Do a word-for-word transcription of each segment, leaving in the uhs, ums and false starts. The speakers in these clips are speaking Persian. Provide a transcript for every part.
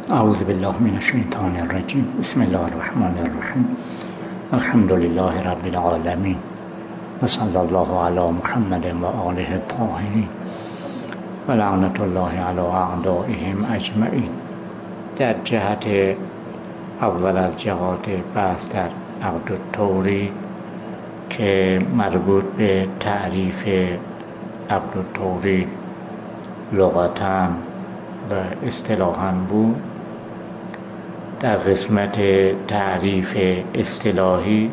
اعوذ بالله من الشیطان الرجیم. بسم الله الرحمن الرحیم. الحمد لله رب العالمین و صلی الله علی محمد و آله الطاهرین و لعنت الله علی اعدائهم اجمعین. در جهت اول از جهات بحث در عقد التورید که مربوط به تعریف عقد التورید لغتاً و اصطلاحاً بود، در قسمت تعریف اصطلاحی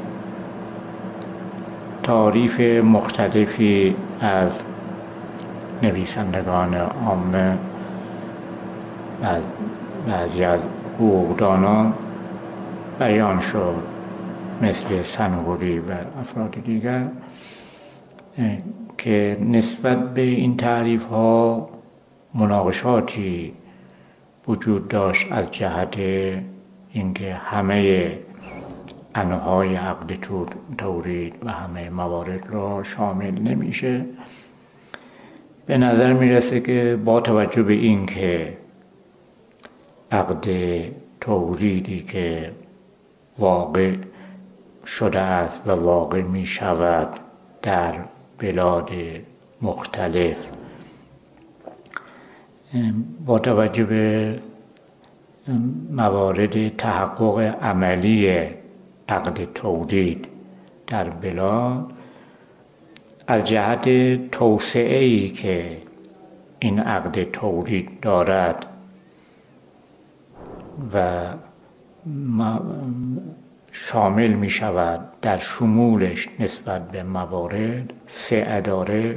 تعریف مختلفی از نویسندگان عامه، از بعضی از حقوقدانان بیان شد، مثل سنوری و افراد دیگر، که نسبت به این تعریف ها مناقشاتی وجود داشت از جهت اینکه همه انواع عقد تورید و همه موارد را شامل نمیشه. به نظر میرسه که با توجه به اینکه عقد توریدی که واقع شده است و واقع می شود در بلاد مختلف، با توجه به موارد تحقق عملی عقد تورید در بلاد، از جهت توسعه‌ای که این عقد تورید دارد و شامل می شود در شمولش نسبت به موارد سعه داره.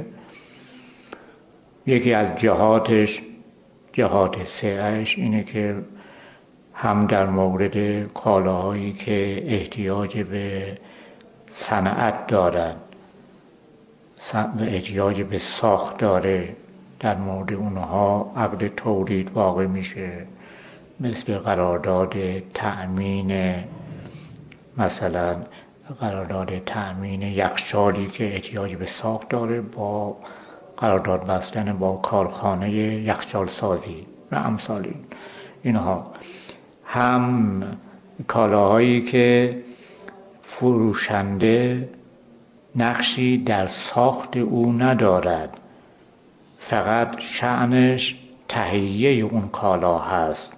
یکی از جهاتش، جهات سعهش اینه که هم در مورد کالاهایی که احتیاج به صنعت دارد و احتیاج به ساخت داره، در مورد اونها عقد تورید واقع میشه، مثل قرارداد تأمین، مثلا قرارداد تأمین یخچالی که احتیاج به ساخت داره با قرارداد بستن با کارخانه یخچال سازی و امثال اینها. هم کالاهایی که فروشنده نقشی در ساخت او ندارد، فقط شأنش تهیه اون کالا هست،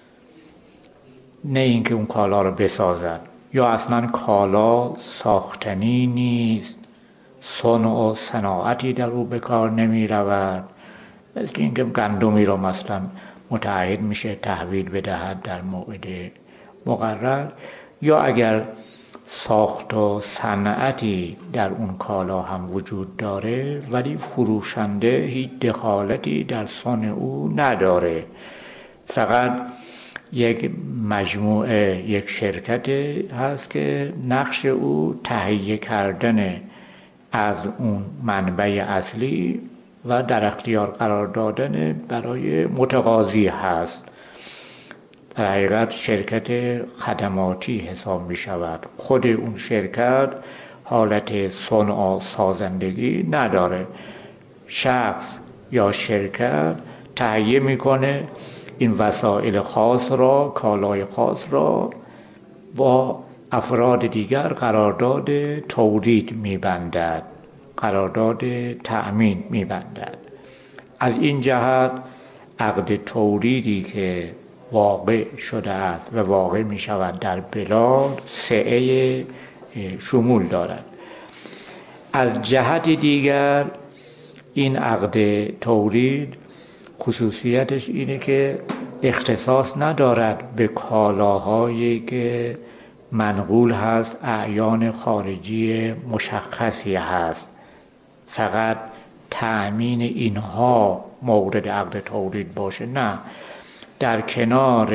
نه اینکه اون کالا رو بسازد، یا اصلا کالا ساختنی نیست، صنع و صناعتی در او به کار نمی رود، مثل اینکه گندمی رو مثلا متعهد میشه تحویل بدهد در موعد مقرر، یا اگر ساخت و صنعتی در اون کالا هم وجود داره ولی فروشنده هیچ دخالتی در صنع او نداره، فقط یک مجموعه، یک شرکت هست که نقش او تهیه کردن از اون منبع اصلی و در اختیار قرار دادن برای متقاضی هست. در حقیقت شرکت خدماتی حساب می شود. خود اون شرکت حالت صنع و سازندگی نداره. شخص یا شرکت تهیه میکنه این وسایل خاص را، کالای خاص را، با افراد دیگر قرارداد تورید میبندد، قرارداد تأمین میبندد. از این جهت عقد توریدی که واقع شده است و واقع میشود در بلاد سعه شمول دارد. از جهت دیگر این عقد تورید خصوصیتش اینه که اختصاص ندارد به کالاهایی که منقول هست، اعیان خارجی مشخصی هست، فقط تأمین اینها مورد عقد تورید باشه. نه، در کنار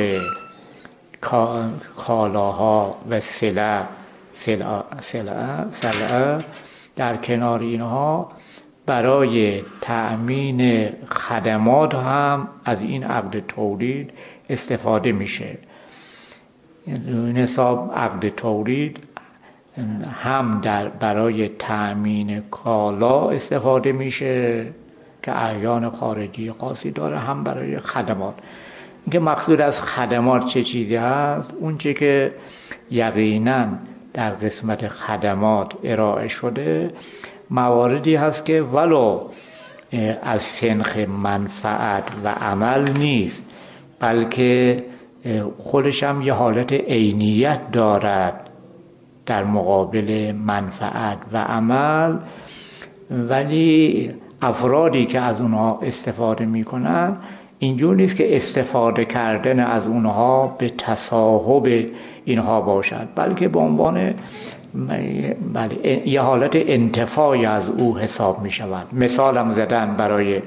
کالاها و سلع سلع سلع سلع در کنار اینها برای تأمین خدمات هم از این عقد تورید استفاده میشه. این حساب عقد تورید هم در برای تأمین کالا استفاده میشه که اعیان خارجی خاصی داره، هم برای خدمات. اینکه مقصود از خدمات چه چیزی هست، اون چه که یقینا در قسمت خدمات ارائه شده مواردی هست که ولو از سنخ منفعت و عمل نیست، بلکه خودش هم یه حالت عینیت دارد در مقابل منفعت و عمل، ولی افرادی که از اونها استفاده میکنن اینجور نیست که استفاده کردن از اونها به تصاحب اینها باشد، بلکه به عنوان بله یه حالت انتفاعی از او حساب می شود. مثال هم زدن برای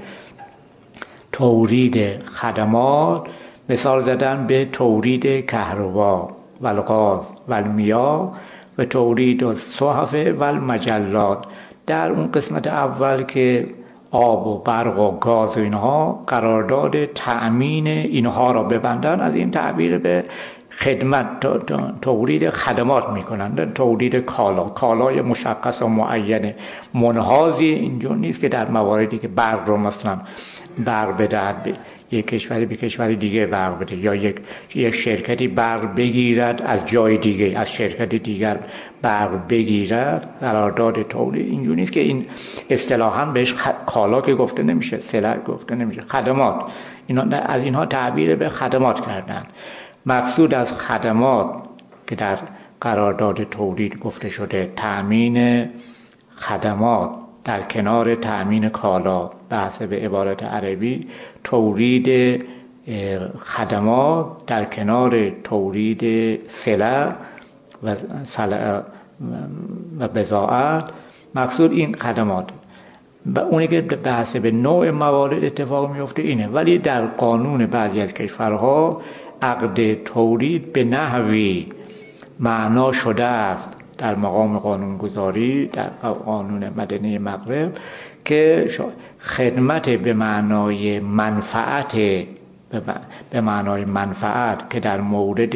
تولید خدمات، مثال زدن به تولید کهربا و الغاز و المیاه و تولید الصحف و المجلات. در اون قسمت اول که آب و برق و گاز و اینها قرارداد تأمین اینها را ببندن، از این تعبیر به خدمت تولید خدمات میکنن، تولید کالا، کالای مشخص و معین منحازی اینجور نیست که در مواردی که برق رو مثلا برق بدهد یک کشوری به کشور دیگه برق بده، یا یک یک شرکتی برق بگیرد از جای دیگه از شرکت دیگر برق بگیرد، قرارداد تولید. اینجور نیست که این اصطلاحاً بهش کالا که گفته نمیشه، سلع گفته نمیشه، خدمات. اینا از اینها تعبیر به خدمات کردن. مقصود از خدمات که در قرارداد تولید گفته شده تأمین خدمات در کنار تأمین کالا، بحث به عبارت عربی تولید خدمات در کنار تولید سلع و سلع و بضاعت، مقصود این خدمات. و اونی که بحث به نوع موارد اتفاق میفته اینه. ولی در قانون بعضی از کشورها عقد تولید به نحوی معنا شده است در مقام قانونگذاری در قانون مدنی مغرب که خدمت به معنای منفعت به معنای منفعت که در مورد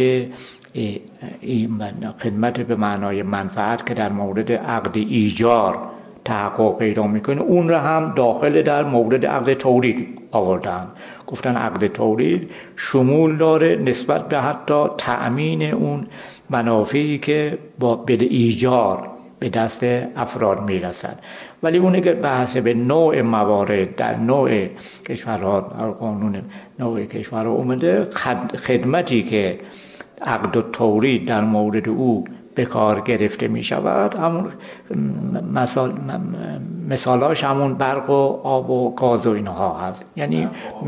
خدمت به معنای منفعت که در مورد عقد ایجار تحقق پیدا میکنه، اون را هم داخل در مورد عقد تولید آوردن. گفتن عقد تولید شمول داره نسبت به حتی تأمین اون منافعی که با بده ایجار به دست افراد میرسد. ولی اونه که بحث به نوع موارد در نوع کشورها در قانون نوع کشورها اومده، خدمتی که عقد و تولید در مورد او به کار گرفته می شود همون مثال مثالاش همون برق و آب و گاز و اینها هست. یعنی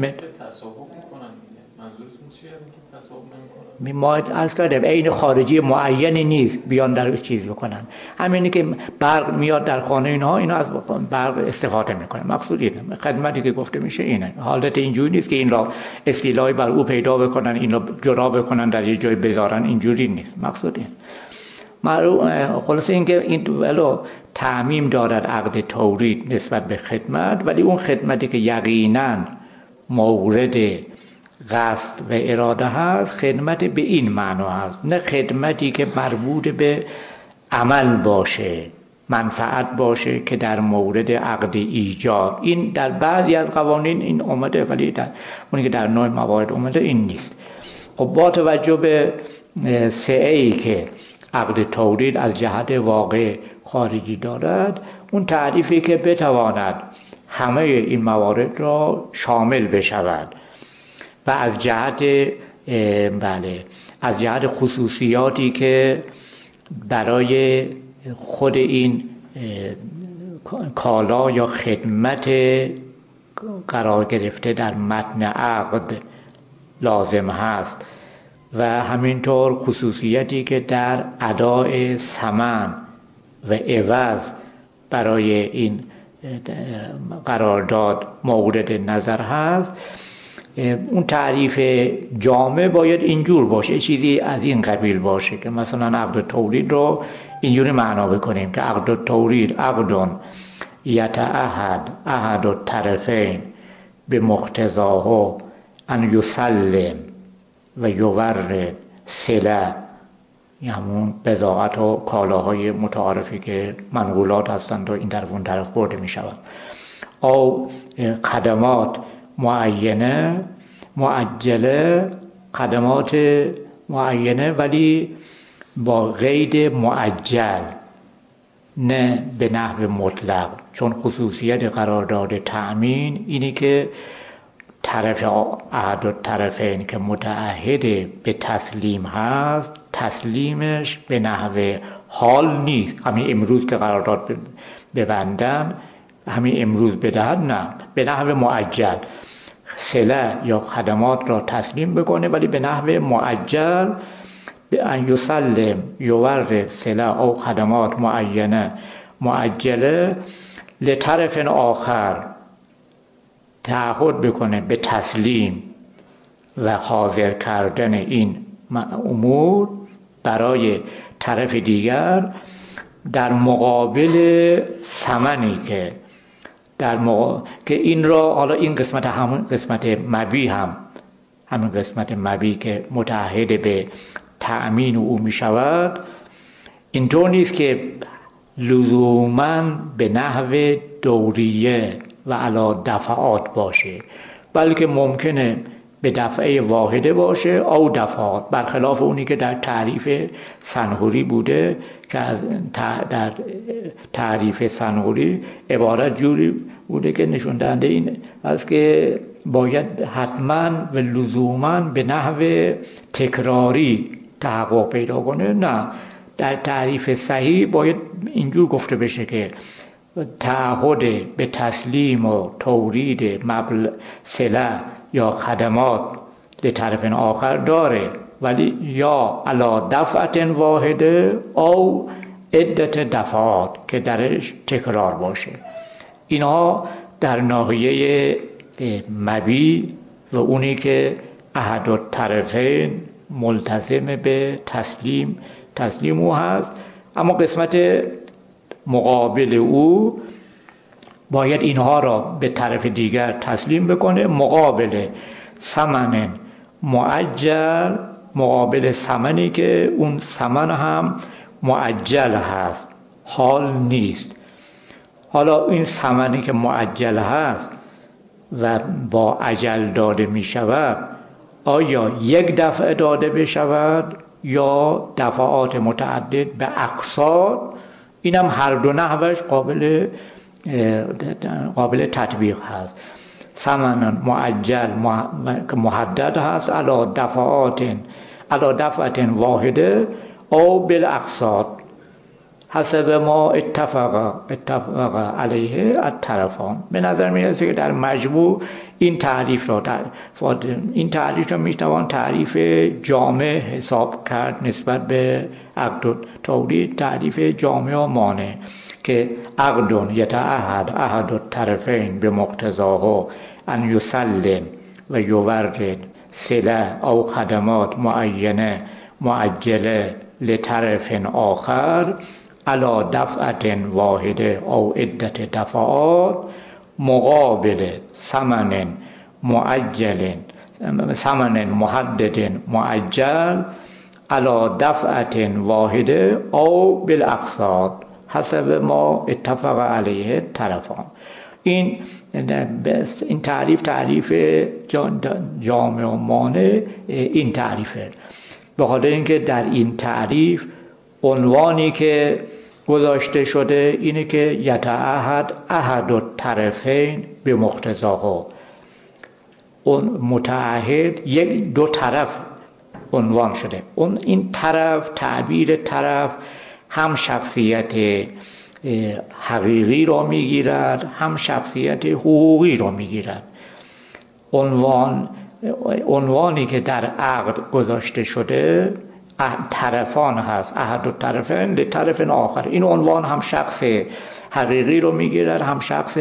ما عرض کردم عین خارجی معینی نیست بیان در چیز بکنن. همینی که برق میاد در خانه اینها، اینا از برق استفاده میکنن. مقصود اینه، خدمتی که گفته میشه اینه. حالت اینجوری نیست که این را استیلای بر او پیدا بکنن، این را جدا بکنن در یه جای بذارن، اینجوری نیست. مقصود این خلاصه اینکه این ولو تعمیم دارد عقد تولید نسبت به خدمت، ولی اون خدمتی که یقینا مورد قصد و اراده هست خدمت به این معنا هست، نه خدمتی که مربوط به عمل باشه، منفعت باشه که در مورد عقد ایجار. این در بعضی از قوانین این اومده، ولی در اونی که در نوع موارد اومده این نیست. خب با توجه به سعی که عقد تولید از جهت واقع خارجی دارد، اون تعریفی که بتواند همه این موارد را شامل بشود و از جهت بله از جهت خصوصیاتی که برای خود این کالا یا خدمت قرار گرفته در متن عقد لازم هست و همینطور خصوصیتی که در اداء ثمن و عوض برای این قرارداد مورد نظر هست. اون تعریف جامع باید اینجور باشه، چیزی از این قبیل باشه که مثلا عقد تولید رو اینجوری معنا بکنیم که عقد تولید عقد یتعهد احد الطرفین به مقتضاه ان یسلم و یورد سلع، همون بضاعت و کالاهای متعارفی که منقولات هستند و این طرف اون طرف برده می شود، او خدمات معینه معجله خدمات معینه ولی با قید معجل، نه به نحو مطلق، چون خصوصیت قرارداد تأمین اینی که طرف احد الطرفین که متعهد به تسلیم هست تسلیمش به نحو حال نیست، همین امروز که قرارداد ببندن همین امروز بدهد، نه، به نحو معجل سلع یا خدمات را تسلیم بکنه ولی به نحو معجل، به ان یسلم یورد سلع او خدمات معینه معجله لطرف آخر، تعهد بکنه به تسلیم و حاضر کردن این امور برای طرف دیگر در مقابل ثمنی که در مقا... که این را، حالا این قسمت همون قسمت مبی هم همون قسمت مبی که متعهد به تأمین او می شود، اینطور نیست که لزوماً به نحو دوریه و علی دفعات باشه، بلکه ممکنه به دفعه واحده باشه او دفعات، برخلاف اونی که در تعریف سنهوری بوده که از در تعریف سنهوری عبارت جوری بوده که نشون دهنده این است که باید حتما و لزوما به نحو تکراری تحقق پیدا کنه. نه، در تعریف صحیح باید اینجور گفته بشه که تعهد به تسلیم و تورید مبلغ سلع یا خدمات به طرف آخر داره، ولی یا علا دفعت واحده او عدت دفعات که درش تکرار باشه. اینها در ناحیه مبی و اونی که احد الطرفین ملتزم به تسلیم تسلیم او هست. اما قسمت مقابل او باید اینها را به طرف دیگر تسلیم بکنه مقابل ثمن معجل، مقابل ثمنی که اون ثمن هم معجل هست، حال نیست. حالا این ثمنی که معجل هست و با اجل داده می شود، آیا یک دفعه داده بشود یا دفعات متعدد به اقساط؟ اینم هر دو نحوش قابل قابل تطبیق هست. ثمن معجل که محدد هست علی دفعات علی دفعات واحده او بالاقساط حسب ما اتفق اتفق علیه الطرفان. به نظر میرسه که در مجموع این تعریف را در این تعریف را میتوان تعریف جامع حساب کرد نسبت به عقد تورید، تعریف جامع و مانع که عقد یتعهد احد الطرفین به مقتضاه ان یسلم و یورد سلع او خدمات معینه معجله لطرف آخر علی دفعت واحده او عدت دفعات مقابل ثمن معجل ثمن محدد معجل علی دفعت واحده او بالاقساط حسب ما اتفق علیه الطرفان. این این تعریف تعریف جامع و مانع این تعریفه، به خاطر اینکه در این تعریف عنوانی که گذاشته شده اینه که یتعهد احد الطرفین به مقتضاها، اون متعهد یک دو طرف عنوان شده. اون این طرف، تعبیر طرف هم شخصیت حقیقی را میگیرد هم شخصیت حقوقی را میگیرد. عنوان عنوانی که در عقد گذاشته شده طرفان هست، احد الطرفین لطرف آخر، این عنوان هم شخص حقیقی رو میگیرد هم شخص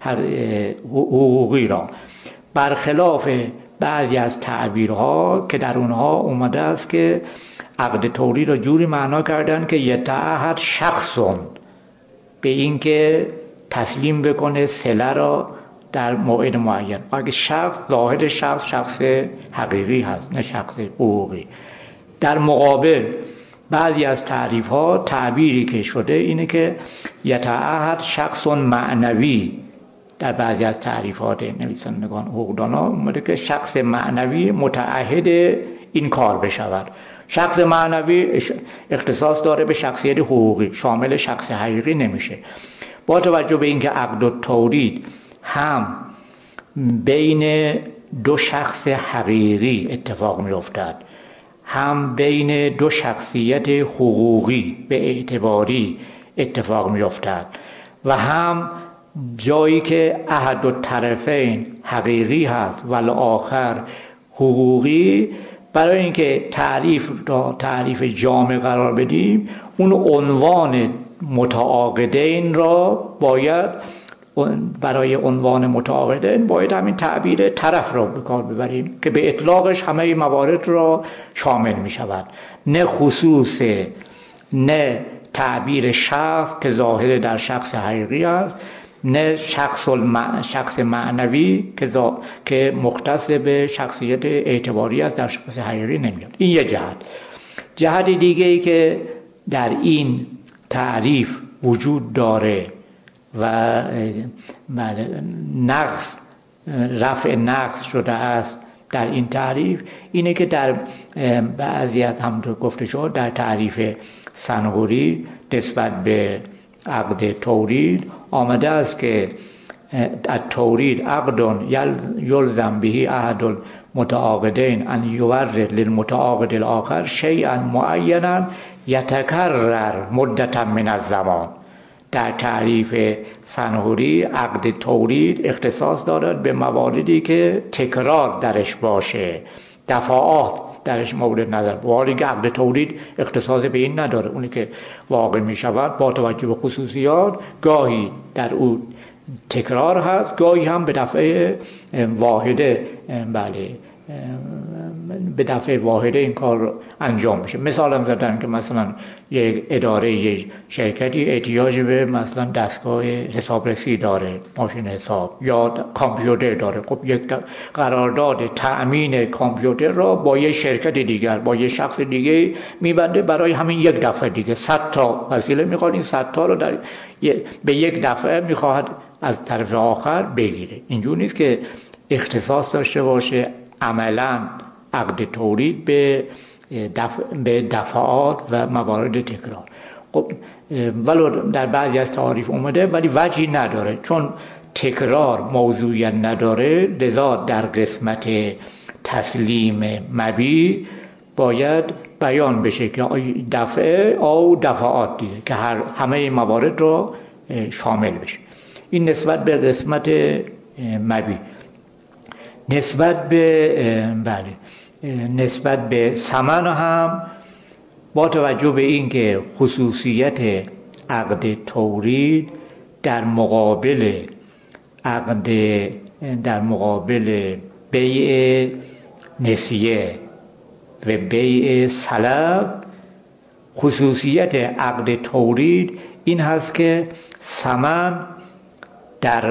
حقوقی را، برخلاف بعضی از تعبیرها که در اونها اومده است که عقد تورید را جوری معنا کردن که یتعهد شخصون به این که تسلیم بکنه سلع را در موعد معین. اگه شخص ظاهر شخص شخص حقیقی هست نه شخص حقوقی. در مقابل بعضی از تعریف ها تعبیری که شده اینه که یتعهد شخص معنوی در بعضی از تعریفات نویسندگان حقوقدانا اومده که شخص معنوی متعهد این کار بشود. شخص معنوی اختصاص داره به شخصیت حقوقی، شامل شخص حقیقی نمیشه. با توجه به اینکه عقد التورید هم بین دو شخص حقیقی اتفاق می‌افتد، هم بین دو شخصیت حقوقی به اعتباری اتفاق می‌افتد و هم جایی که احد الطرفین حقیقی هست ولی آخر حقوقی، برای اینکه تعریف را تعریف جامع قرار بدیم اون عنوان متعاقدین را باید برای عنوان متعاقدین باید همین تعبیر طرف را به کار ببریم که به اطلاقش همه موارد را شامل می شود، نه خصوص نه تعبیر شخص که ظاهر در شخص حقیقی است، نه شخص المع... شخص معنوی که, ذا... که مختص به شخصیت اعتباری است در شخص حقیقی نمیاد. این یه جهت. جهت دیگه ای که در این تعریف وجود داره و نقص رفع نقص شده است در این تعریف اینه که در بعضی از همونطور گفته شد در تعریف سنغوری نسبت به عقد تورید آمده است که التورید عقد یلزم به احد المتعاقدین ان یورد للمتعاقد الاخر شیئا معینا یتکرر مدتا من الزمان. در تعریف سنغوری عقد تورید اختصاص دارد به مواردی که تکرار درش باشه، دفعات درش مورد نظر. واقعی که عقد تورید اختصاص به این نداره، اونی که واقع می شود با توجه به خصوصیات گاهی در او تکرار هست، گاهی هم به دفعه واحده بله به دفعه واحده این کار انجام میشه. مثال هم زدن که مثلا یک اداره یک شرکتی احتیاج به مثلا دستگاه حسابرسی داره، ماشین حساب یا کامپیوتر داره، خب یک قرارداد تأمین کامپیوتر را با یک شرکت دیگر با یک شخص دیگه میبنده برای همین یک دفعه دیگه صد تا وسیله میخواد، این صد تا رو در به یک دفعه میخواهد از طرف آخر بگیره. اینجور نیست که اختصاص داشته باشه عملاً عقد تورید به دفع به دفعات و موارد تکرار. خب ولو در بعضی از تعاریف اومده ولی وجهی نداره، چون تکرار موضوعیت نداره، لذا در قسمت تسلیم مبی باید بیان بشه که دفعه او دفعات دیگه که هر همه موارد رو شامل بشه. این نسبت به قسمت مبی. نسبت به بله نسبت به ثمن هم با توجه به اینکه خصوصیت عقد تورید در مقابل عقد در مقابل بیع نسیه و بیع سلب، خصوصیت عقد تورید این هست که ثمن در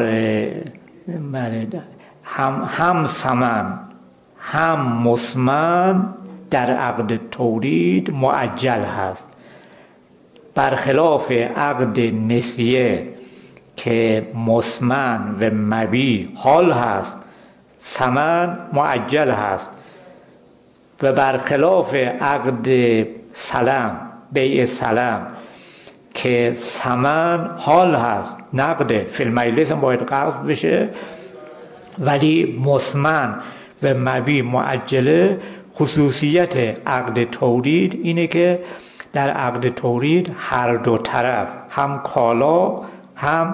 هم هم ثمن هم مسمن در عقد تورید معجل هست، برخلاف عقد نسیه که مسمن و مبی حال هست، ثمن معجل هست، و برخلاف عقد سلم بیع سلم که ثمن حال هست، نقده فی المجلس هم باید قبض بشه، ولی مسمن و مبی معجله. خصوصیت عقد تورید اینه که در عقد تورید هر دو طرف هم کالا هم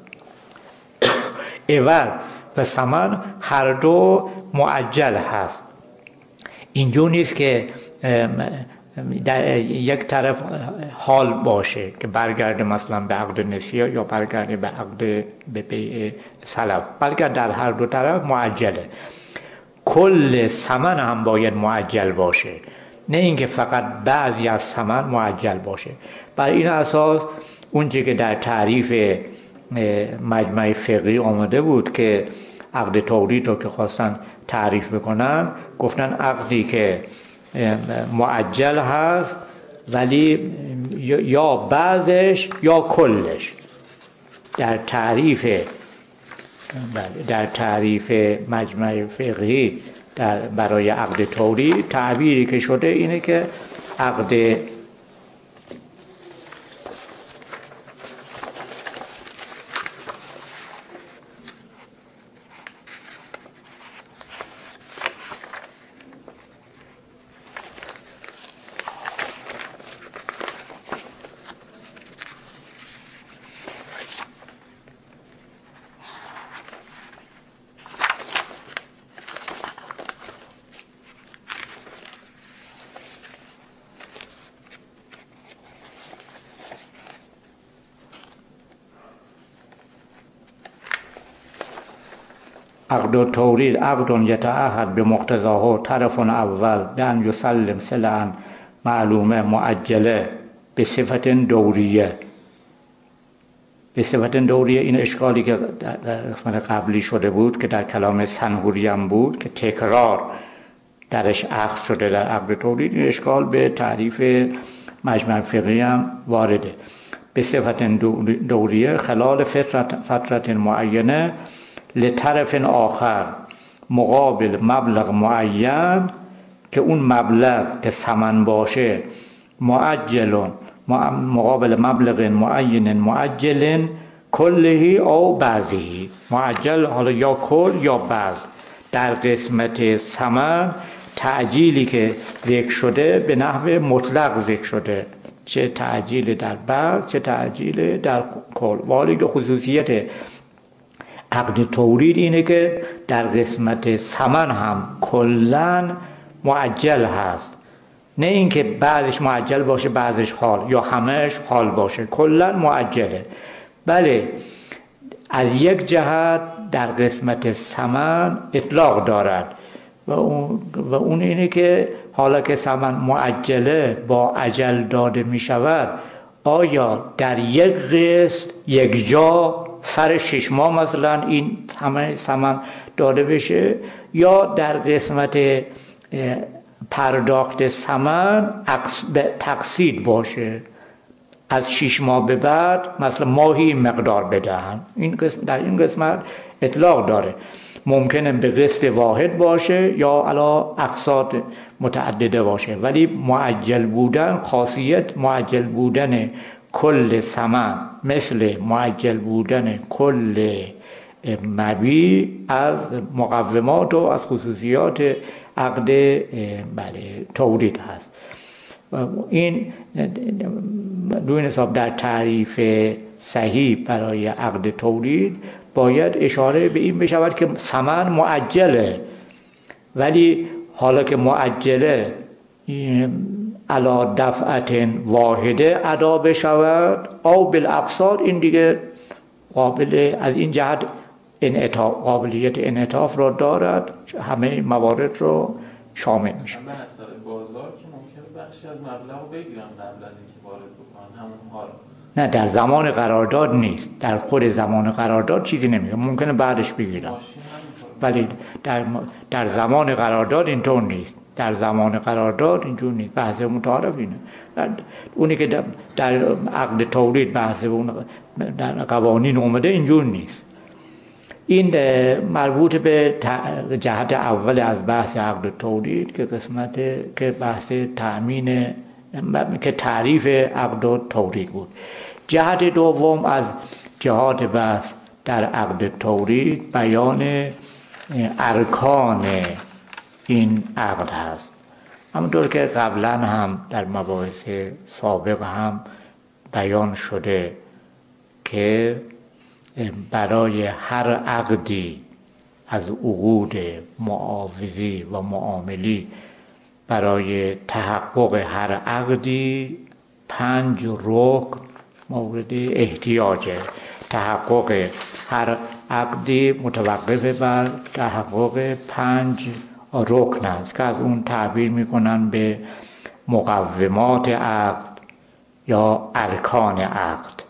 عوض و ثمن هر دو معجل هست. اینجور نیست که در یک طرف حال باشه که برگرده مثلا به عقد نسیه یا برگرده به عقد به بیع سلب، بلکه در هر دو طرف معجله. کل ثمن هم باید معجل باشه، نه اینکه فقط بعضی از ثمن معجل باشه. بر این اساس اونچه که در تعریف مجمع فقهی آمده بود که عقد تورید رو که خواستن تعریف بکنن، گفتن عقدی که معجل هست ولی یا بعضش یا کلش. در تعریف بله در تعریف مجمع فقهی در برای عقد تولید تعبیری که شده اینه که عقد عقد تولید عقد یتعهد به مقتضاه طرف اول بأن یسلم سلعا معلومه معجله به صفت دوریه. به صفت دوریه این اشکالی که در قسمت قبلی شده بود که در کلام سنهوری هم بود که تکرار درش اخذ شده در عقد تولید، این اشکال به تعریف مجمع فقهی هم وارده. به صفت دوریه خلال فترت, فترت معینه لطرف آخر مقابل مبلغ معین که اون مبلغ که ثمن باشه معجل مقابل مبلغ معین معجل کلهی او بعضی، معجل حالا یا کل یا بعض. در قسمت ثمن تعجیلی که ذکر شده به نحو مطلق ذکر شده، چه تعجیل در بعض چه تعجیل در کل. ولی که خصوصیت عقد تولید اینه که در قسمت ثمن هم کلن معجل هست، نه اینکه بعضش معجل باشه بعضش حال یا همهش حال باشه، کلن معجله. بله از یک جهت در قسمت ثمن اطلاق دارد و اون, و اون اینه که حالا که ثمن معجله با اجل داده می شود، آیا در یک قسط یک جا سر شش ماه مثلا این همه ثمن داده بشه، یا در قسمت پرداخت ثمن تقسیط باشه، از شش ماه به بعد مثلا ماهی این مقدار بدهن. این قسم در این قسمت اطلاق داره. ممکنه به قسط واحد باشه یا علا اقساط متعدده باشه، ولی معجل بودن، خاصیت معجل بودن کل ثمن مثل معجل بودن کل مبیع از مقومات و از خصوصیات عقد بله تولید هست. این دو این حساب در تعریف صحیح برای عقد تولید باید اشاره به این بشود که ثمن معجله، ولی حالا که معجله علا دفعت واحده ادا بشود او بالاقساط، این دیگه قابل از این جهت انعطاف، قابلیت انعطاف را دارد، همه موارد رو شامل میشه. اما اثر بازار که ممکنه بخشی از مبلغ رو بگیرن قبل از اینکه وارد بکنن همون حال. نه در زمان قرارداد نیست، در خود زمان قرارداد چیزی نمیگه، ممکنه بعدش بگیرن، ولی در در زمان قرارداد اینطور نیست. در زمان قرارداد اینجور نیست، بحث متعارف اینه. اونی که در, در عقد تولید بحث اون در قوانین اومده اینجور نیست. این مربوط به جهت اول از بحث عقد تولید که قسمت که بحث تأمین که تعریف عقد تولید بود. جهت دوم از جهات بحث در عقد تولید بیان ارکان این عقد هست. همونطور که قبلا هم در مباحث سابق هم بیان شده که برای هر عقدی از عقود معاوضی و معاملی، برای تحقق هر عقدی پنج رکن مورد احتیاجه. تحقق هر عقدی متوقف بر تحقق پنج رکن است که از اون تعبیر میکنن به مقومات عقد یا ارکان عقد.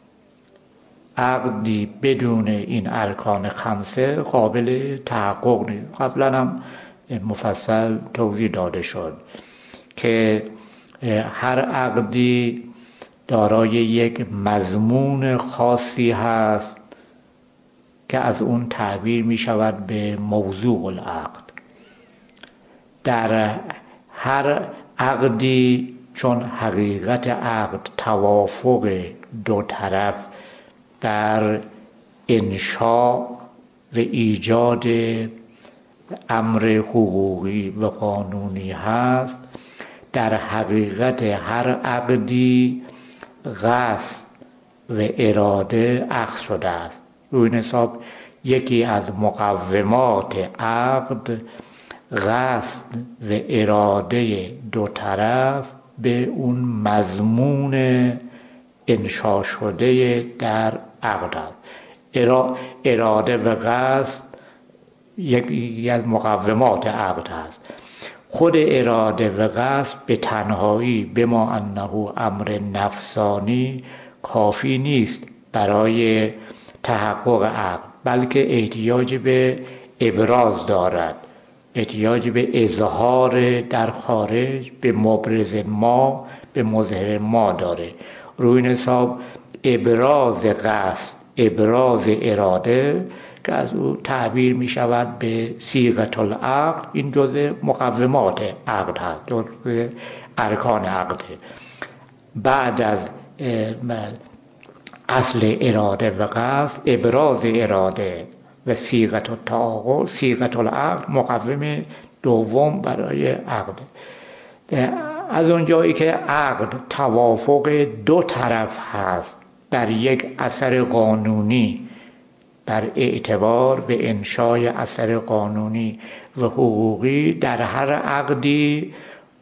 عقدی بدون این ارکان خمسه قابل تحقق نیست. قبلا هم مفصل توضیح داده شد که هر عقدی دارای یک مضمون خاصی هست که از اون تعبیر می شود به موضوع العقد. در هر عقدی چون حقیقت عقد توافق دو طرف در انشاء و ایجاد امر حقوقی و قانونی هست، در حقیقت هر عقدی قصد و اراده اخذ شده است. روی این حساب یکی از مقومات عقد قصد و اراده دو طرف به اون مضمون انشا شده در عقد است. اراده و قصد یکی از مقومات عقد است. خود اراده و قصد به تنهایی بما انه امر نفسانی کافی نیست برای تحقق عقد، بلکه احتیاج به ابراز دارد، احتیاج به اظهار در خارج، به مبرز ما، به مظهر ما داره. روی این حساب ابراز قصد، ابراز اراده که از او تعبیر می شود به صیغة العقد، این جزء مقومات عقد هست، جزء ارکان عقد. بعد از اصل اراده و قصد، ابراز اراده و صیغة التعاقد، صیغة العقد مقوم دوم برای عقد. از اونجایی که عقد توافق دو طرف هست در یک اثر قانونی، بر اعتبار به انشای اثر قانونی و حقوقی، در هر عقدی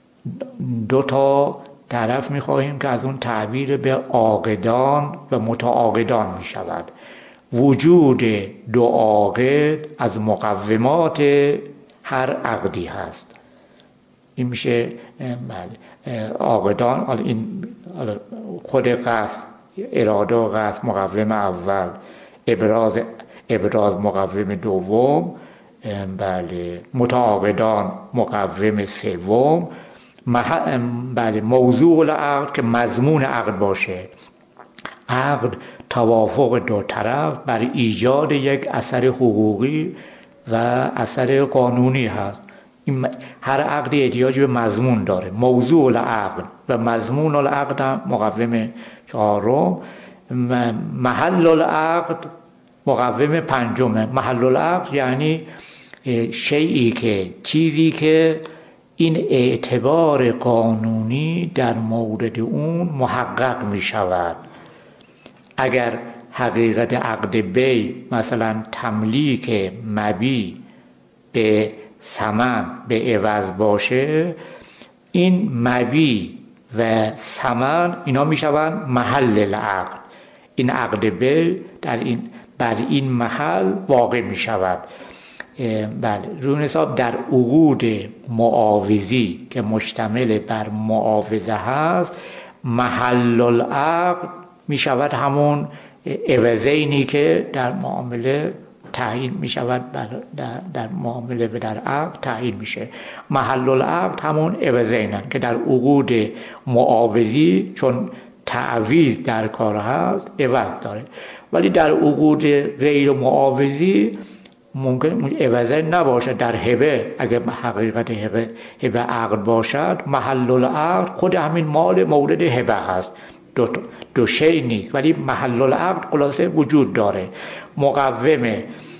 دو تا طرف می‌خواهیم که از اون تعبیر به عاقدان و متعاقدان می شود. وجود دو عاقد از مقومات هر عقدی هست. این میشه عاقدان. این خود قصد، اراده و قصد مقوم اول، ابراز ابراز مقوم دوم، بله، متعاقدان مقوم سوم، بله، موضوع العقد که مضمون عقد باشه. عقد توافق دو طرف بر ایجاد یک اثر حقوقی و اثر قانونی هست. این هر عقدی احتیاج به مضمون داره. موضوع العقد و مضمون العقد هم مقوم چهارم، محل العقد مقوم پنجمه. محل العقد یعنی شیئی که چیزی که این اعتبار قانونی در مورد اون محقق می شود. اگر حقیقت عقد بی مثلا تملیک مبی به ثمن به عوض باشه، این مبی و ثمن اینا می شوند محل العقد. این عقد بی در این بر این محل واقع می شود. بله، روی حساب در عقود معاوضی که مشتمل بر معاوضه هست، محل العقد می شود همون عوضینی که در معامله تعیین می شود، در, در معامله و در عقد تعیین میشه. محل العقد همون عوضینن که در عقود معاوضی چون تعویض در کار هست عوض داره، ولی در عقود غیر معاوضی ممکن عوضه نباشه. در هبه اگر حقیقت هبه هبه عقد باشد، محل العقد خود همین مال مورد هبه هست، دو, دو شی نیست، ولی محل العقد خلاصه وجود داره. مقوم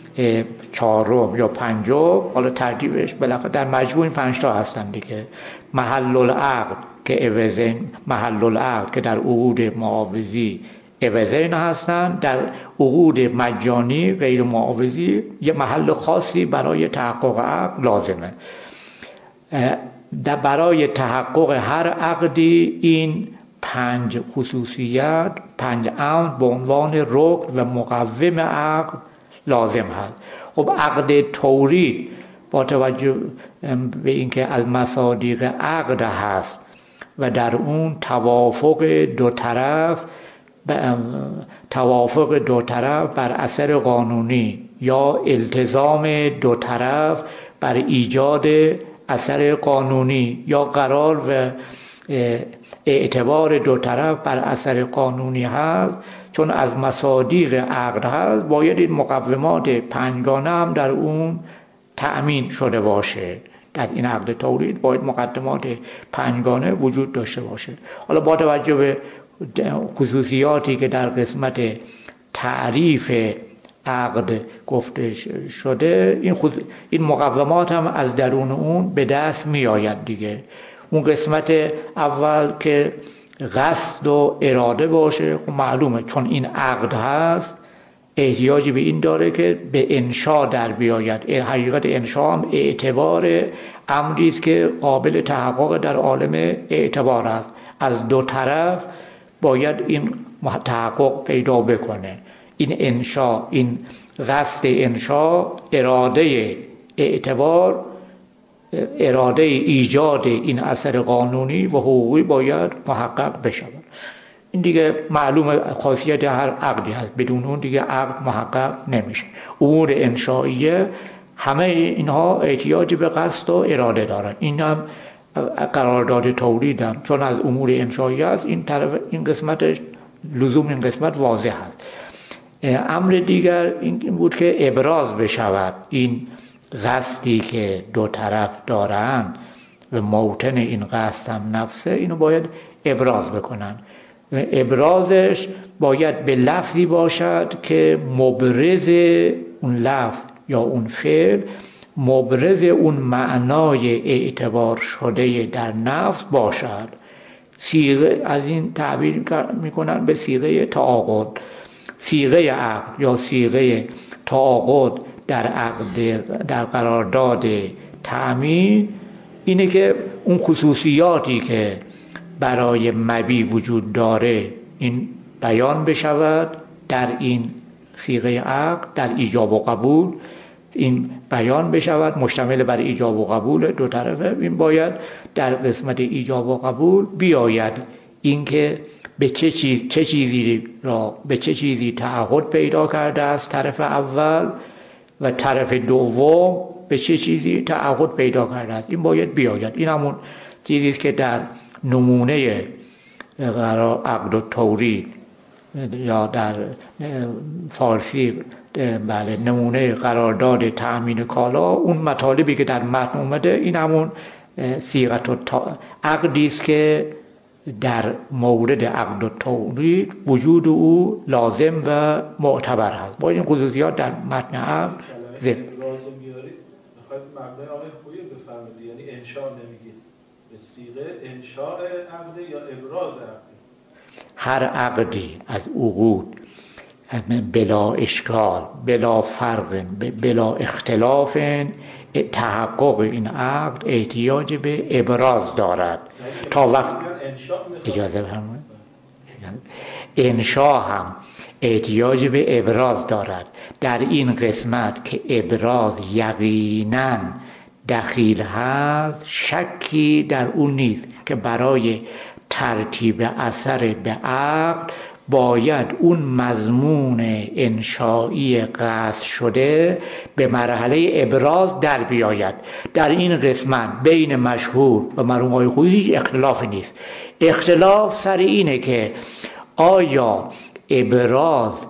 چهارم یا پنجم، حالا ترتیبش بالاخره در مجموع این پنج تا هستن دیگه. محل العقد که عوضین، محل العقد که در عقود معاوضی عوضین هستن، در عقود مجانی غیر معاوضی یه محل خاصی برای تحقق عقد لازمه. در برای تحقق هر عقدی این پنج خصوصیت، پنج امر به عنوان رکن و مقوم عقد لازم هست. خب عقد تورید با توجه به اینکه از مصادیق عقد هست و در اون توافق دو طرف توافق دو طرف بر اثر قانونی یا التزام دو طرف بر ایجاد اثر قانونی یا قرار و اعتبار دو طرف بر اثر قانونی هست، چون از مصادیق عقد هست، باید این مقومات پنجگانه هم در اون تأمین شده باشه. در این عقد تولید باید مقدمات پنجگانه وجود داشته باشه. حالا با توجه به خصوصیاتی که در قسمت تعریف عقد گفته شده، این, خود این مقومات هم از درون اون به دست می آید دیگه. اون قسمت اول که قصد و اراده باشه، خب معلومه چون این عقد هست احتیاجی به این داره که به انشا در بیاید. حقیقت انشا هم اعتبار امری است که قابل تحقق در عالم اعتبار است. از دو طرف باید این تحقق پیدا بکنه. این انشا، این قصد انشا، اراده اعتبار، اراده ایجاد این اثر قانونی و حقوقی باید محقق بشود. این دیگه معلومه خاصیت هر عقدی هست، بدون اون دیگه عقد محقق نمیشه. امور انشائیه همه اینها احتیاج به قصد و اراده دارن. این هم قرارداد تولید هم چون از امور انشائیه است، این طرف این قسمتش لزوم این قسمت واضح است. امر دیگر این بود که ابراز بشود این قصدی که دو طرف دارن و موطن این قصد هم نفسه، اینو باید ابراز بکنن. ابرازش باید به لفظی باشد که مبرز اون لفظ یا اون فعل مبرز اون معنای اعتبار شده در نفس باشد. صیغه از این تعبیر میکنن به صیغه تعاقد. صیغه عقد یا صیغه تعاقد در عقد در قرارداد تأمین اینه که اون خصوصیاتی که برای مبی وجود داره این بیان بشود در این صیغه عقد، در ایجاب و قبول این بیان بشود، مشتمل بر ایجاب و قبول دو طرفه. این باید در قسمت ایجاب و قبول بیاید اینکه به چه چیز چه چیزی را به چه چیزی تعهد پیدا کرده است طرف اول و طرف دوم به چه چیزی تعهد پیدا کرده است. این باید بیاید. این همون چیزی است که در نمونه عقد و تولید یا در فارسی بله نمونه قرارداد تأمین کالا، اون مطالبی که در متن اومده این همون صیغه عقدی است که در مورد عقد و تولید وجود او لازم و معتبر هست. با این خصوصیات در متن عقد ذکر لازم میارید. بخاطر مبنای آقای خویی بفرمایید، یعنی انشاء نمیگید، به صیغه انشاء عقد یا ابراز عقد. هر عقدی از عقود بلا اشکال، بلا فرق، بلا اختلاف، تحقق این عقد احتیاج به ابراز دارد. تا وقت اجازه بفرمایید، انشاء هم احتیاج به ابراز دارد. در این قسمت که ابراز یقیناً دخیل هست، شکی در اون نیست که برای ترتیب اثر به عقد باید اون مضمون انشایی قصد شده به مرحله ابراز در بیاید. در این قسمت بین مشهور و مرحوم آقای خویی هیچ اختلافی نیست. اختلاف سر اینه که آیا ابراز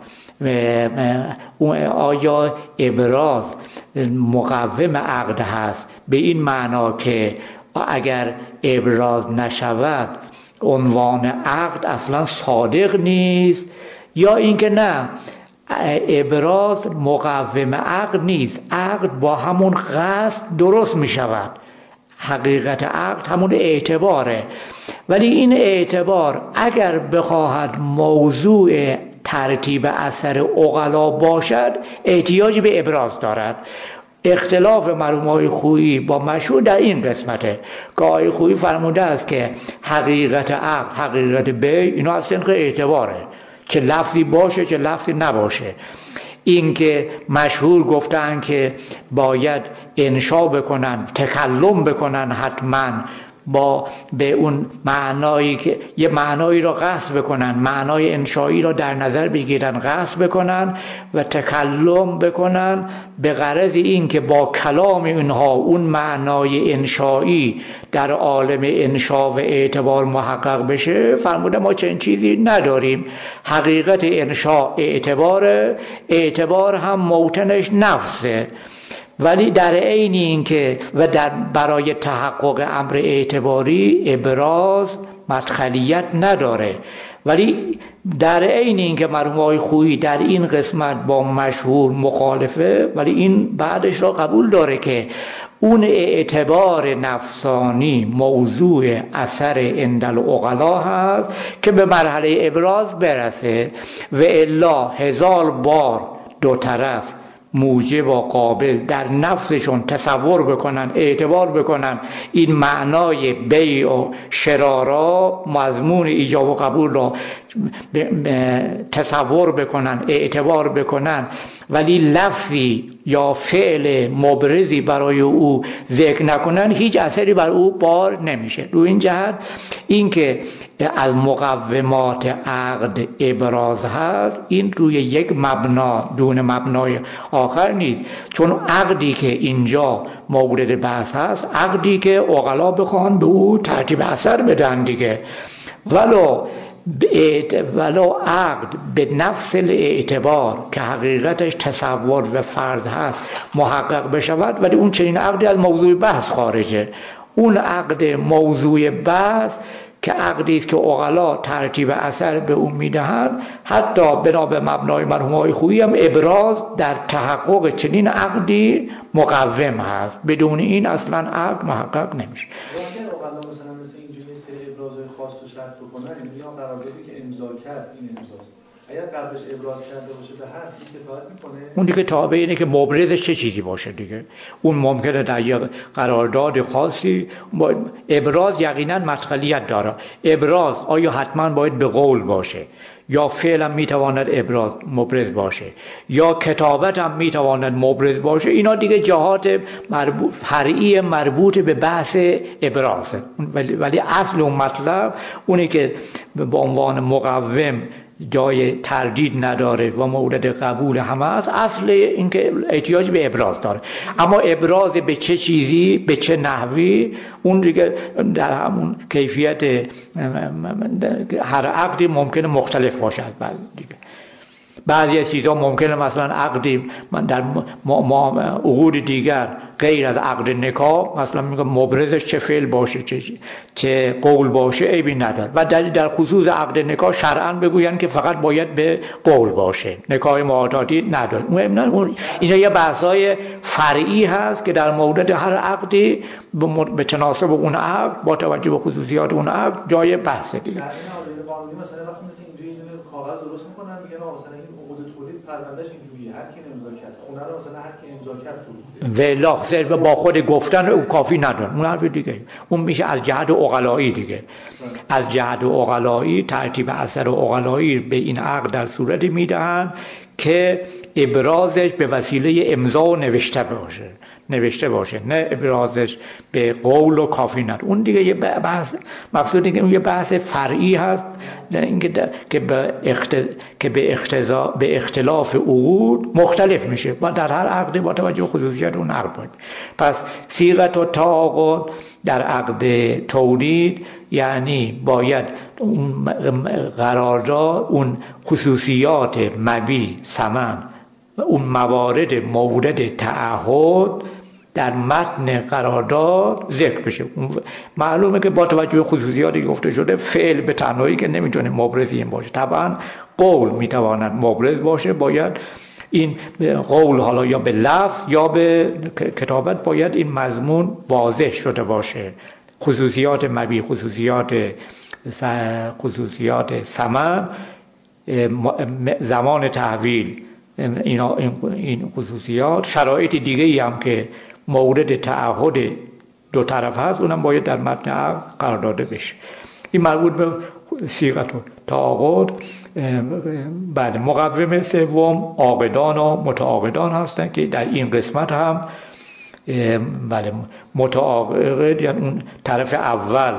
آیا ابراز مقوم عقد هست به این معنا که اگر ابراز نشود عنوان عقد اصلا صادق نیست، یا اینکه نه ابراز مقوم عقد نیست، عقد با همون قصد درست می شود، حقیقت عقد همون اعتباره، ولی این اعتبار اگر بخواهد موضوع ترتیب اثر عقلا باشد احتیاج به ابراز دارد. اختلاف مرحوم آقای خویی با مشهور در این قسمته که آقای خویی فرموده است که حقیقت عقد، حقیقت بیع اینا از سنخ اعتباره، چه لفظی باشه چه لفظی نباشه. این که مشهور گفتن که باید انشا بکنن، تکلم بکنن حتما با به اون معنایی که یه معنایی را قصد بکنن، معنای انشایی را در نظر بگیرن، قصد بکنن و تکلم بکنن به غرض این که با کلام اینها اون معنای انشایی در عالم انشا و اعتبار محقق بشه. فرموده ما چنین چیزی نداریم. حقیقت انشا اعتبار، اعتبار هم موطنش نفسه، ولی در عین این که و در برای تحقق امر اعتباری ابراز مدخلیت نداره، ولی در عین این که مرحوم آقای خویی در این قسمت با مشهور مخالفه، ولی این بعدش را قبول داره که اون اعتبار نفسانی موضوع اثر عند العقلا هست که به مرحله ابراز برسه، و الا هزار بار دو طرف موجب و قابل در نفسشون تصور بکنن، اعتبار بکنن این معنای بیع و شرا را، مضمون ایجاب و قبول را تصور بکنن، اعتبار بکنن، ولی لفظی یا فعل مبرزی برای او ذکر نکنن، هیچ اثری بر او بار نمیشه. رو این جهت این که از مقومات عقد ابراز هست، این روی یک مبنا دون مبنای آخر نیست، چون عقدی که اینجا مورد بحث هست عقدی که عقلا بخوان به او ترتیب اثر بدن دیگه، ولو ولو عقد به نفس الاعتبار که حقیقتش تصور و فرض هست محقق بشود، ولی اون چنین عقدی از موضوع بحث خارجه. اون عقد موضوع بحث که عقدی است که عقلا ترتیب اثر به اون میدهند، حتی بنا به مبنای مرحوم آقای خویی هم ابراز در تحقق چنین عقدی مقوم هست، بدون این اصلا عقد محقق نمیشه. عقلا مثلا مثل اینجوری سری ابرازهای خاص و شرط بکنن، یا قراردادی که امضا کرد این امضاست، اگر قبلش ابراز کرده باشه به هر چیزی کفایت میکنه. اون دیگه تابع اینه که مبرزش چه چیزی باشه دیگه. اون ممکنه در یک قرارداد خاصی ابراز یقینا مدخلیت داره. ابراز آیا حتما باید به قول باشه، یا فعلا میتواند ابراز مبرز باشه، یا کتابت هم میتواند مبرز باشه، اینا دیگه جهات مربوط فرعی مربوط به بحث ابرازه. ولی, ولی اصل اون مطلب اونه که به عنوان مقوم جای تردید نداره و مورد قبول همه است. اصل این که احتیاج به ابراز داره، اما ابراز به چه چیزی، به چه نحوی، اون دیگه در همون کیفیت هر عقدی ممکنه مختلف باشد. بعد دیگه بعضی از چیزا ممکنه مثلا عقدی من در عقود دیگر غیر از عقد نکاح مثلا میگم مبرزش چه فعل باشه چه چه قول باشه عیبی نداره، و در در خصوص عقد نکاح شرعاً بگوین که فقط باید به قول باشه، نکاح معاطاتی نداره. اون اینا یه بحث‌های فرعی هست که در مورد هر عقدی به تناسب اون عقد با توجه به خصوصیات اون عقد جای بحثه دیگه. قانونی مثلا وقتی مثل اینجوری کاغذ درست میکنن میگن مثلا این عقود تولید پروندهش اینجوریه، هر کی امضا کرد خونه رو مثلا هر کی امضا کرد فروخته، ولا صرف با خود گفتن او کافی نداره. اون حرف دیگه، اون میشه از جهت عقلایی دیگه. از جهت عقلایی ترتیب اثر عقلایی به این عقد در صورتی میدهن که ابرازش به وسیله امضا و نوشته باشه نوشته باشه نه ابرازش به قول و کافی ند. اون دیگه یه بحث مقصود دیگه، اون یه بحث فرعی هست اینکه که به اخت... که به اختزا به اختلاف عقود مختلف میشه و در هر عقدی با توجه به خصوصیات اون عقد باید. پس صیغت و تعاقد در عقد تولید یعنی باید اون قرارداد اون خصوصیات مبیع ثمن اون موارد مورد تعهد در متن قرارداد ذکر بشه. معلومه که با توجه به خصوصیاتی گفته شده فعل به تنهایی که نمیتونه مبرز این باشه، طبعا قول میتواند مبرز باشه. باید این قول حالا یا به لفظ یا به کتابت باید این مضمون واضح شده باشه. خصوصیات مبیع، خصوصیات خصوصیات ثمن، زمان تحویل، اینا این خصوصیات، شرایط دیگه ای هم که مورد تعهد دو طرف هست اونم باید در متن عقد قرار داده بشه. این مربوط به صیغت و تعاقد. بعد مقوم سوم عاقدان و متعاقدان هستن که در این قسمت هم بله متعاقد یعنی اون طرف اول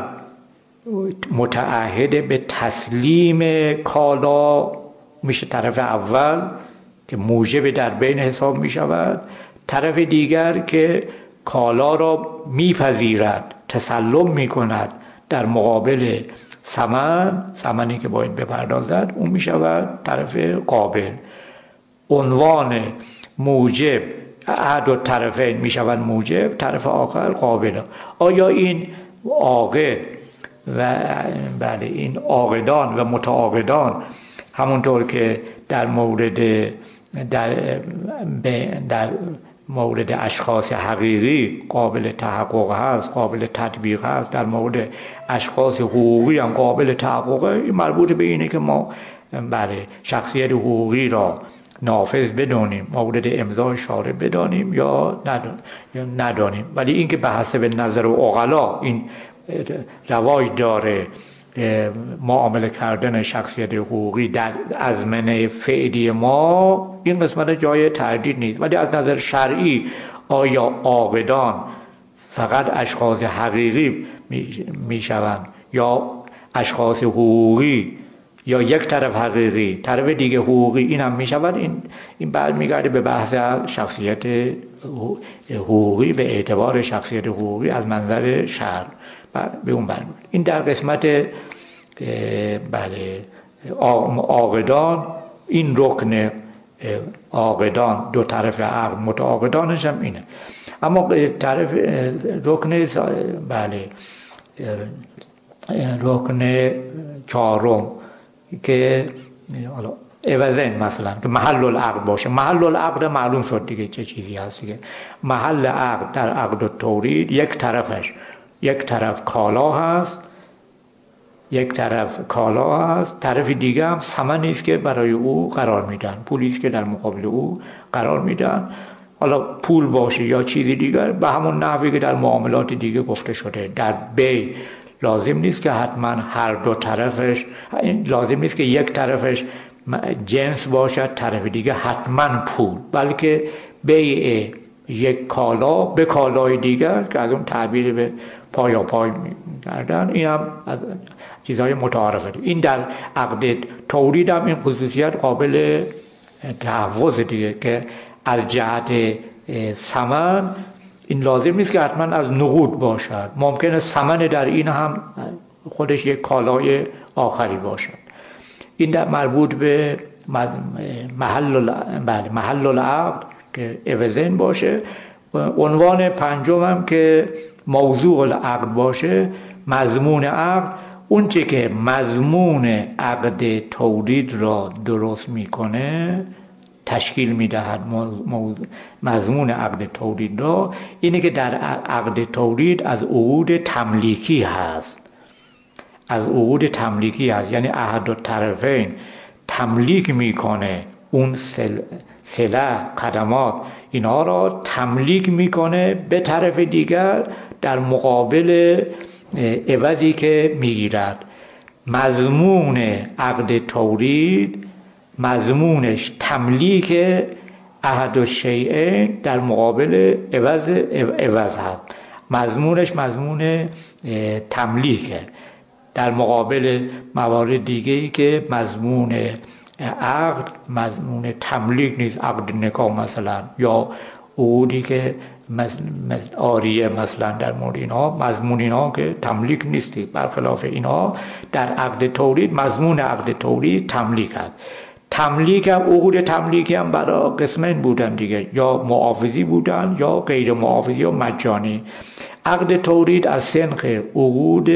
متعهد به تسلیم کالا میشه طرف اول که موجب در بین حساب می شود، طرف دیگر که کالا را میپذیرد تسلم می کند در مقابل ثمن، ثمنی که باید بپردازد، اون می شود طرف قابل. عنوان موجب احد الطرفین می شود موجب، طرف آخر قابل. آیا این عاقد و بله این عاقدان و متعاقدان همونطور که در مورد در, در مورد اشخاص حقیقی قابل تحقق هست، قابل تطبیق هست، در مورد اشخاص حقوقی هم قابل تحقق، این مربوط به اینه که ما بله شخصیت حقوقی را نافذ بدانیم، مورد امضای شارع بدانیم یا ندانیم. ولی این که به حسب نظر عقلا این رواج داره معامله کردن شخصیت حقوقی در ازمنه فعلی ما، این قسمت جای تردید نیست. ولی از نظر شرعی آیا عاقدان فقط اشخاص حقیقی می شوند یا اشخاص حقوقی یا یک طرف حقیقی طرف دیگه حقوقی این هم می شود؟ این این بعد میگرده به بحث شخصیت حقوقی به اعتبار شخصیت حقوقی از منظر شرع به اون برمیاد. این در قسمت بله عاقدان، این رکن عاقدان دو طرف عقد متعاقدانش هم اینه. اما طرف رکن بله رکن چهارم که حالا عوضین مثلا که محل العقد باشه. محل العقد معلوم شد دیگه چه چیزی هست دیگه. محل عقد در عقد التورید یک طرفش یک طرف کالا هست، یک طرف کالا هست، طرف دیگه هم ثمنی است که برای او قرار میدن، پولی است که در مقابل او قرار میدن. حالا پول باشه یا چیزی دیگر به همون نحوی که در معاملات دیگه گفته شده. در بی لازم نیست که حتما هر دو طرفش، لازم نیست که یک طرفش جنس باشد طرف دیگه حتما پول، بلکه بیع یک کالا به کالای دیگر که از اون تعبیر به پایا پای می‌کردن، این هم از چیزهای متعارفه. این در عقد تورید هم این خصوصیت قابل تحفظ دیگه که از جهت ثمن این لازم نیست که حتما از نقود باشد، ممکنه ثمن در این هم خودش یک کالای آخری باشد. این در مربوط به محل بله محل العقد که عوضین باشه. عنوان پنجم هم که موضوع العقد باشه، مضمون عقد، اون چه که مضمون عقد تورید را درست میکنه تشکیل میدهد مضمون عقد تورید را، اینه که در عقد تورید از عقود تملیکی هست، از عقود تملیکی هست، یعنی احد الطرفین تملیک میکنه اون سلع خدمات اینها را تملیک میکنه به طرف دیگر در مقابل عوضی که میگیرد. مضمون عقد تورید مضمونش تملیک احد الشیئین در مقابل عوض عوض هست. مضمونش مضمون تملیکه در مقابل موارد دیگه‌ای که مضمون عقد مضمون تملیک نیست. عقد نکاح مثلا یا عقودی که مثل آریه مثلا در مورد اینها مضمون اینها که تملیک نیستی. برخلاف اینها در عقد تورید مضمون عقد تورید تملیک هست. تملیک هم عقود تملیکی هم برای قسمین بودن دیگه، یا معاوضی بودن یا غیر معاوضی یا مجانی. عقد تورید از سنخ عقود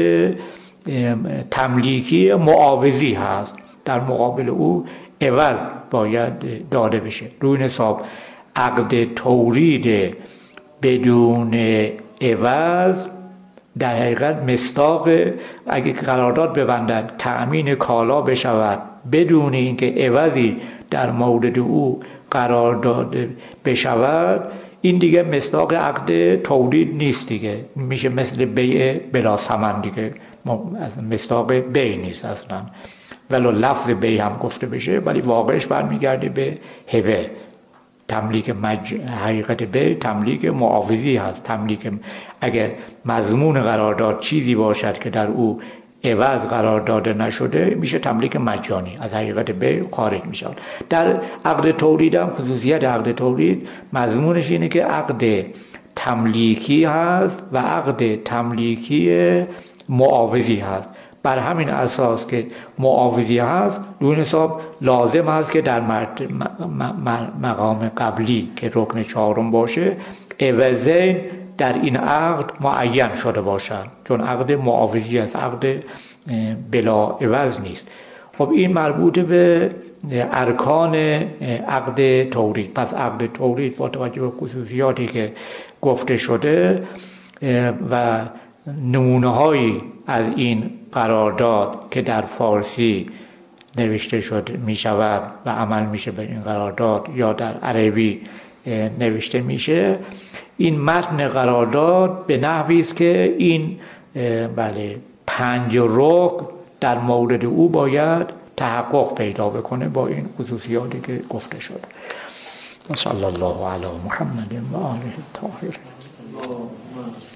تملیکی معاوضی هست، در مقابل او عوض باید داده بشه. روی حساب عقد تورید بدون عوض در حقیقت مصداق اگه قرارداد ببندن تأمین کالا بشود بدون اینکه عوضی در مورد او قرار داده بشود، این دیگه مصداق عقد تورید نیست دیگه، میشه مثل بیع بلا ثمن دیگه، مصداق بیع نیست اصلا. ولو لفظ بیع هم گفته بشه ولی واقعش برمیگرده به هبه. تملیک مج... حقیقت به تملیک معاوضی هست. تملیک اگر مضمون قرارداد چیزی باشد که در او عوض قرار داده نشده میشه تملیک مجانی، از حقیقت به خارج میشه. در عقد تولید هم خصوصیت عقد تولید مضمونش اینه که عقد تملیکی هست و عقد تملیکی معاوضی هست. بر همین اساس که معاوضی هست دون حساب لازم هست که در مقام قبلی که رکن چهارم باشه عوضین در این عقد معین شده باشند، چون عقد معاوضی است، عقد بلا عوض نیست. خب این مربوط به ارکان عقد تولید. پس عقد تولید با توجه به خصوصیاتی که گفته شده و نمونه هایی از این قرارداد که در فارسی نوشته شده می شود و عمل میشه به این قرارداد یا در عربی نوشته میشه، این متن قرارداد به نحوی است که این بله پنج رکن در مورد او باید تحقق پیدا بکنه با این خصوصیاتی که گفته شده. صلی الله علی محمد و آله الطاهرین.